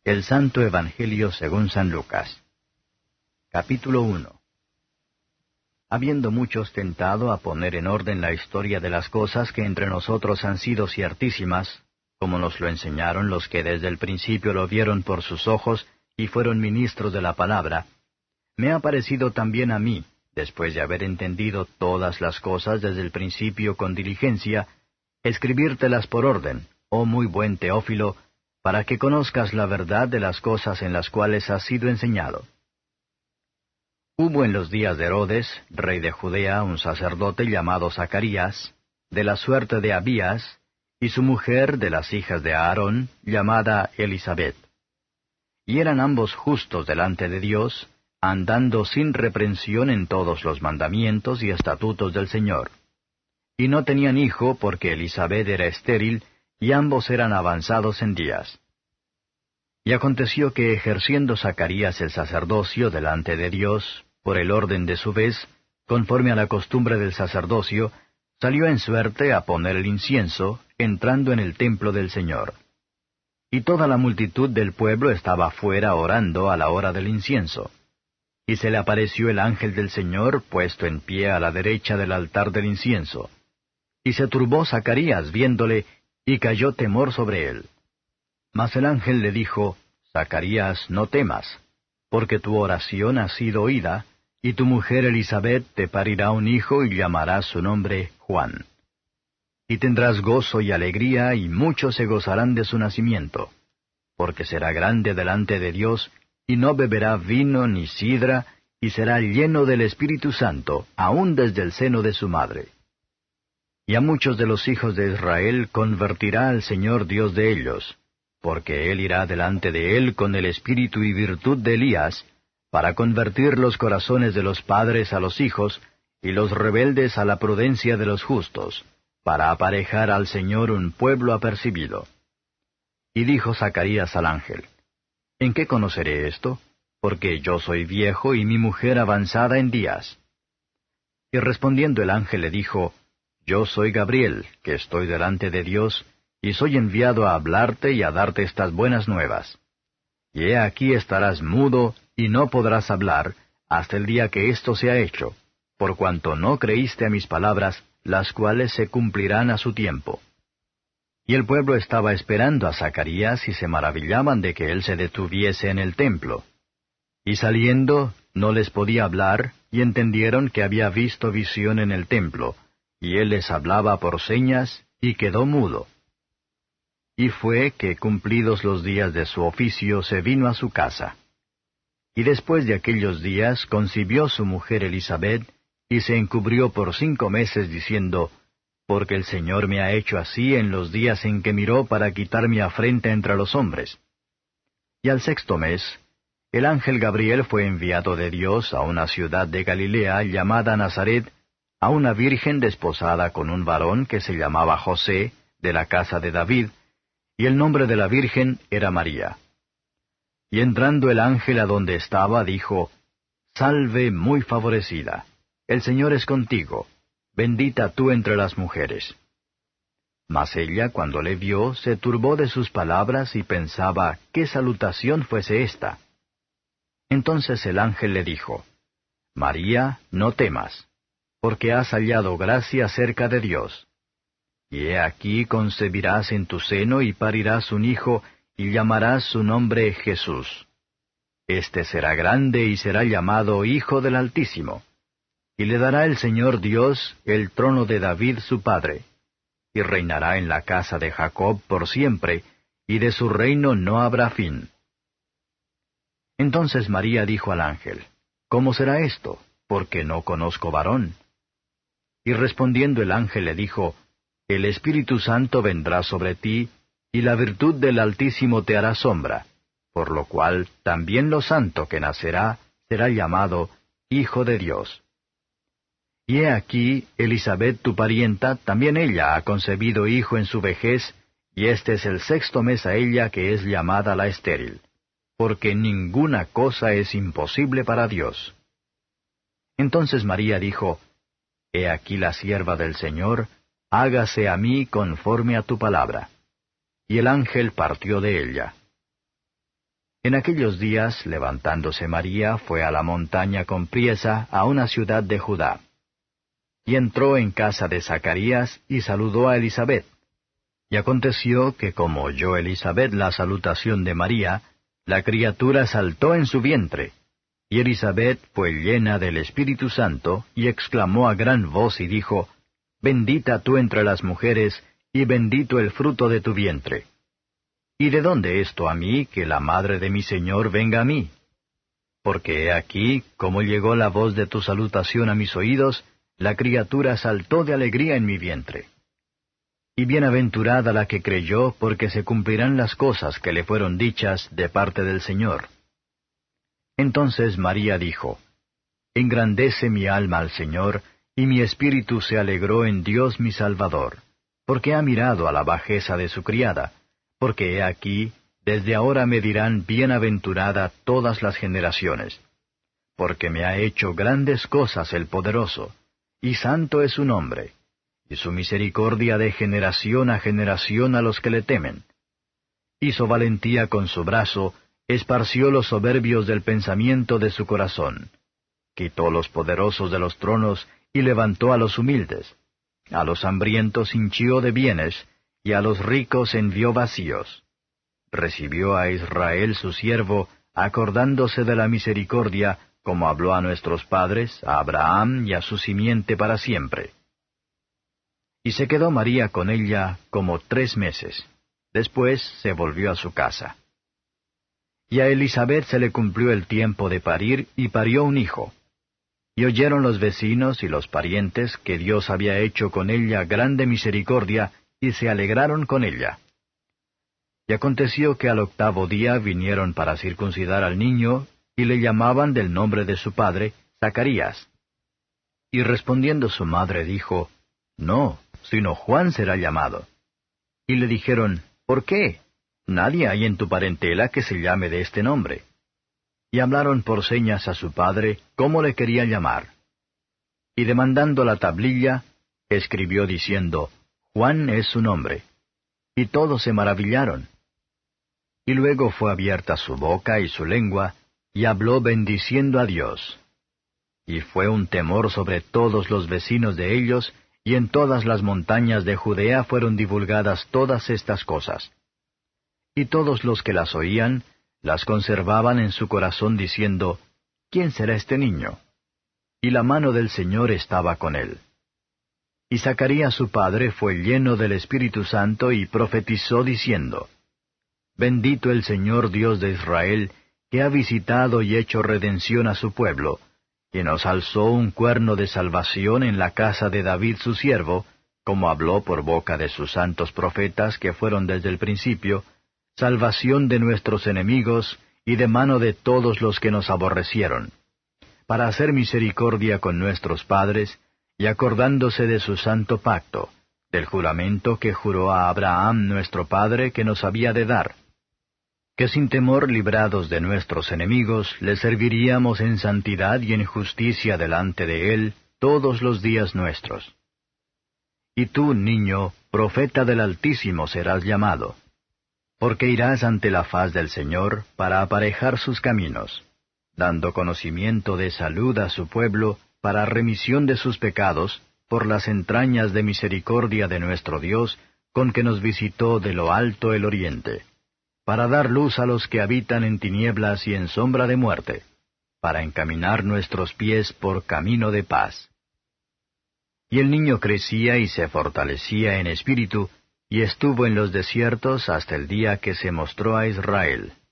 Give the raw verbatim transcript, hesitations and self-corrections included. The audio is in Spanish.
El Santo Evangelio según San Lucas. Capítulo uno. Habiendo muchos tentado a poner en orden la historia de las cosas que entre nosotros han sido ciertísimas, como nos lo enseñaron los que desde el principio lo vieron por sus ojos y fueron ministros de la palabra, me ha parecido también a mí, después de haber entendido todas las cosas desde el principio con diligencia, escribírtelas por orden, oh muy buen Teófilo, para que conozcas la verdad de las cosas en las cuales has sido enseñado. Hubo en los días de Herodes, rey de Judea, un sacerdote llamado Zacarías, de la suerte de Abías, y su mujer de las hijas de Aarón, llamada Elisabet. Y eran ambos justos delante de Dios, andando sin reprensión en todos los mandamientos y estatutos del Señor. Y no tenían hijo porque Elisabet era estéril, y ambos eran avanzados en días. Y aconteció que ejerciendo Zacarías el sacerdocio delante de Dios, por el orden de su vez, conforme a la costumbre del sacerdocio, salió en suerte a poner el incienso, entrando en el templo del Señor. Y toda la multitud del pueblo estaba fuera orando a la hora del incienso. Y se le apareció el ángel del Señor puesto en pie a la derecha del altar del incienso. Y se turbó Zacarías viéndole, y cayó temor sobre él. Mas el ángel le dijo, Zacarías, no temas, porque tu oración ha sido oída, y tu mujer Elisabet te parirá un hijo y llamarás su nombre Juan. Y tendrás gozo y alegría, y muchos se gozarán de su nacimiento, porque será grande delante de Dios, y no beberá vino ni sidra, y será lleno del Espíritu Santo, aun desde el seno de su madre. Y a muchos de los hijos de Israel convertirá al Señor Dios de ellos, porque Él irá delante de él con el espíritu y virtud de Elías, para convertir los corazones de los padres a los hijos, y los rebeldes a la prudencia de los justos, para aparejar al Señor un pueblo apercibido. Y dijo Zacarías al ángel, ¿En qué conoceré esto? Porque yo soy viejo y mi mujer avanzada en días. Y respondiendo el ángel le dijo, Yo soy Gabriel, que estoy delante de Dios, y soy enviado a hablarte y a darte estas buenas nuevas. Y he aquí estarás mudo, y no podrás hablar, hasta el día que esto sea hecho, por cuanto no creíste a mis palabras, las cuales se cumplirán a su tiempo. Y el pueblo estaba esperando a Zacarías, y se maravillaban de que él se detuviese en el templo. Y saliendo, no les podía hablar, y entendieron que había visto visión en el templo, y él les hablaba por señas, y quedó mudo. Y fue que, cumplidos los días de su oficio, se vino a su casa. Y después de aquellos días concibió su mujer Elisabet, y se encubrió por cinco meses, diciendo, Porque el Señor me ha hecho así en los días en que miró para quitar mi afrenta entre los hombres. Y al sexto mes, el ángel Gabriel fue enviado de Dios a una ciudad de Galilea llamada Nazaret, a una virgen desposada con un varón que se llamaba José, de la casa de David, y el nombre de la virgen era María. Y entrando el ángel a donde estaba, dijo, Salve muy favorecida, el Señor es contigo, bendita tú entre las mujeres. Mas ella, cuando le vio, se turbó de sus palabras y pensaba qué salutación fuese esta. Entonces el ángel le dijo, María, no temas, porque has hallado gracia cerca de Dios. Y he aquí concebirás en tu seno y parirás un hijo, y llamarás su nombre Jesús. Este será grande y será llamado Hijo del Altísimo. Y le dará el Señor Dios el trono de David su padre, y reinará en la casa de Jacob por siempre, y de su reino no habrá fin. Entonces María dijo al ángel, ¿Cómo será esto? Porque no conozco varón. Y respondiendo el ángel le dijo, El Espíritu Santo vendrá sobre ti, y la virtud del Altísimo te hará sombra, por lo cual también lo santo que nacerá será llamado Hijo de Dios. Y he aquí, Elisabet tu parienta, también ella ha concebido hijo en su vejez, y este es el sexto mes a ella que es llamada la estéril, porque ninguna cosa es imposible para Dios. Entonces María dijo, He aquí la sierva del Señor, hágase a mí conforme a tu palabra. Y el ángel partió de ella. En aquellos días, levantándose María, fue a la montaña con priesa a una ciudad de Judá. Y entró en casa de Zacarías y saludó a Elisabet. Y aconteció que como oyó Elisabet la salutación de María, la criatura saltó en su vientre. Y Elisabet fue llena del Espíritu Santo, y exclamó a gran voz y dijo, Bendita tú entre las mujeres, y bendito el fruto de tu vientre. ¿Y de dónde esto a mí, que la madre de mi Señor venga a mí? Porque he aquí, como llegó la voz de tu salutación a mis oídos, la criatura saltó de alegría en mi vientre. Y bienaventurada la que creyó, porque se cumplirán las cosas que le fueron dichas de parte del Señor. Entonces María dijo, Engrandece mi alma al Señor, y mi espíritu se alegró en Dios mi Salvador, porque ha mirado a la bajeza de su criada, porque he aquí, desde ahora me dirán bienaventurada todas las generaciones, porque me ha hecho grandes cosas el poderoso, y santo es su nombre, y su misericordia de generación a generación a los que le temen. Hizo valentía con su brazo, esparció los soberbios del pensamiento de su corazón. Quitó los poderosos de los tronos, y levantó a los humildes. A los hambrientos hinchió de bienes, y a los ricos envió vacíos. Recibió a Israel su siervo, acordándose de la misericordia, como habló a nuestros padres, a Abraham y a su simiente para siempre. Y se quedó María con ella como tres meses. Después se volvió a su casa. Y a Elisabet se le cumplió el tiempo de parir, y parió un hijo. Y oyeron los vecinos y los parientes que Dios había hecho con ella grande misericordia, y se alegraron con ella. Y aconteció que al octavo día vinieron para circuncidar al niño, y le llamaban del nombre de su padre, Zacarías. Y respondiendo su madre dijo, No, sino Juan será llamado. Y le dijeron, ¿por qué? Nadie hay en tu parentela que se llame de este nombre. Y hablaron por señas a su padre cómo le quería llamar. Y demandando la tablilla, escribió diciendo, Juan es su nombre. Y todos se maravillaron. Y luego fue abierta su boca y su lengua, y habló bendiciendo a Dios. Y fue un temor sobre todos los vecinos de ellos, y en todas las montañas de Judea fueron divulgadas todas estas cosas. Y todos los que las oían, las conservaban en su corazón diciendo, ¿quién será este niño? Y la mano del Señor estaba con él. Y Zacarías su padre fue lleno del Espíritu Santo y profetizó diciendo, Bendito el Señor Dios de Israel, que ha visitado y hecho redención a su pueblo, que nos alzó un cuerno de salvación en la casa de David su siervo, como habló por boca de sus santos profetas que fueron desde el principio, salvación de nuestros enemigos y de mano de todos los que nos aborrecieron, para hacer misericordia con nuestros padres, y acordándose de su santo pacto, del juramento que juró a Abraham nuestro padre que nos había de dar, que sin temor librados de nuestros enemigos, le serviríamos en santidad y en justicia delante de él todos los días nuestros. Y tú, niño, profeta del Altísimo serás llamado, porque irás ante la faz del Señor para aparejar sus caminos, dando conocimiento de salud a su pueblo, para remisión de sus pecados, por las entrañas de misericordia de nuestro Dios, con que nos visitó de lo alto el oriente, para dar luz a los que habitan en tinieblas y en sombra de muerte, para encaminar nuestros pies por camino de paz. Y el niño crecía y se fortalecía en espíritu, y estuvo en los desiertos hasta el día que se mostró a Israel.